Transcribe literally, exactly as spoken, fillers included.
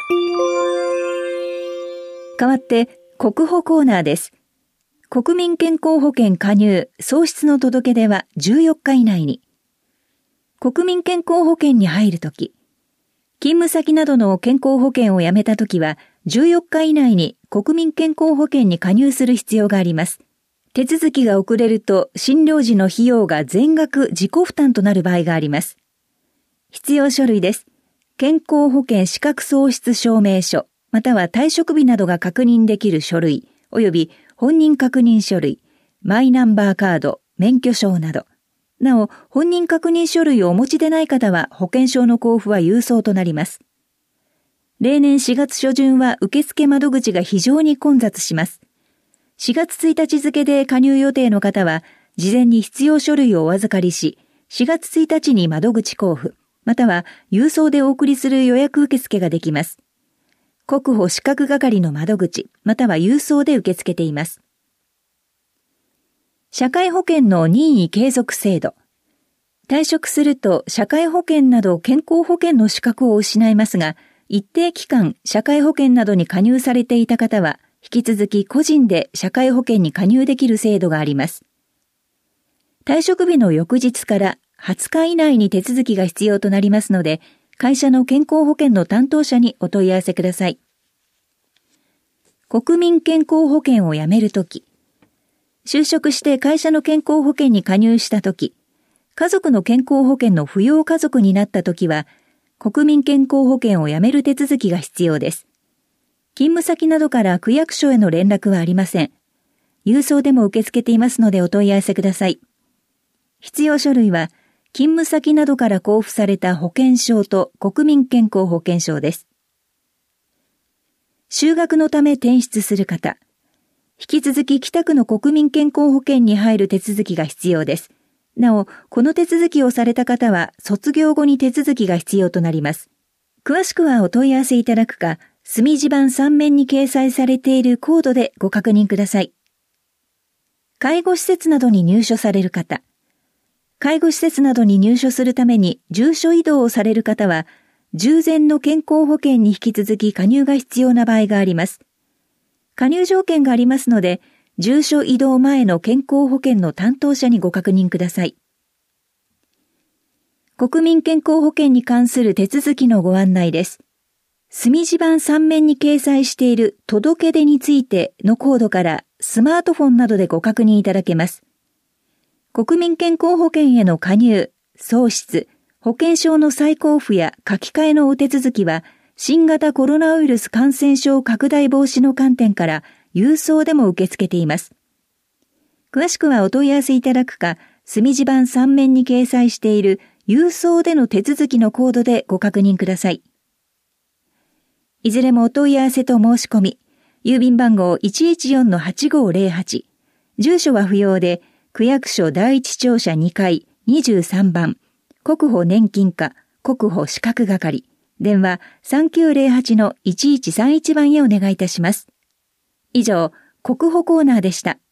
代わって国保コーナーです。国民健康保険加入・創出の届け出はじゅうよっか以内に。国民健康保険に入るとき、勤務先などの健康保険をやめたときはじゅうよっか以内に国民健康保険に加入する必要があります。手続きが遅れると診療時の費用が全額自己負担となる場合があります。必要書類です。健康保険資格創出証明書、または退職日などが確認できる書類、および本人確認書類、マイナンバーカード、免許証など。なお、本人確認書類をお持ちでない方は保険証の交付は郵送となります。例年しがつ初旬は受付窓口が非常に混雑します。しがつついたち付で加入予定の方は、事前に必要書類をお預かりし、しがつついたちに窓口交付、または郵送でお送りする予約受付ができます。国保資格係の窓口、または郵送で受け付けています。社会保険の任意継続制度。退職すると社会保険など健康保険の資格を失いますが、一定期間社会保険などに加入されていた方は、引き続き個人で社会保険に加入できる制度があります。退職日の翌日からはつか以内に手続きが必要となりますので、会社の健康保険の担当者にお問い合わせください。国民健康保険を辞めるとき、就職して会社の健康保険に加入したとき、家族の健康保険の扶養家族になったときは、国民健康保険を辞める手続きが必要です。勤務先などから区役所への連絡はありません。郵送でも受け付けていますのでお問い合わせください。必要書類は、勤務先などから交付された保険証と国民健康保険証です。就学のため転出する方、引き続き北区の国民健康保険に入る手続きが必要です。なお、この手続きをされた方は卒業後に手続きが必要となります。詳しくはお問い合わせいただくか、墨地版さん面に掲載されているコードでご確認ください。介護施設などに入所される方、介護施設などに入所するために住所移動をされる方は、従前の健康保険に引き続き加入が必要な場合があります。加入条件がありますので、住所移動前の健康保険の担当者にご確認ください。国民健康保険に関する手続きのご案内です。墨地版さん面に掲載している届け出についてのコードからスマートフォンなどでご確認いただけます。国民健康保険への加入、創出、保険証の再交付や書き換えのお手続きは、新型コロナウイルス感染症拡大防止の観点から郵送でも受け付けています。詳しくはお問い合わせいただくか、墨地版さん面に掲載している郵送での手続きのコードでご確認ください。いずれもお問い合わせと申し込み、郵便番号 いちいちよんのはちごーぜろはち、住所は不要で、区役所第一庁舎にかいにじゅうさんばん、国保年金課国保資格係、電話 さんきゅうぜろはちのいちいちさんいち 番へお願いいたします。以上、国保コーナーでした。